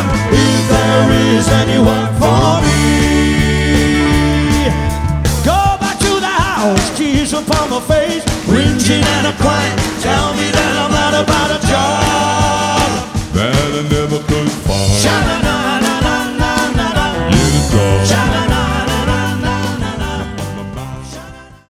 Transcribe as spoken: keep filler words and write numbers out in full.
if there is any work for me. Go back to the house, tears upon my face, whinging and a crying, tell me that I'm not about a job that I never could find. Sha-na-na.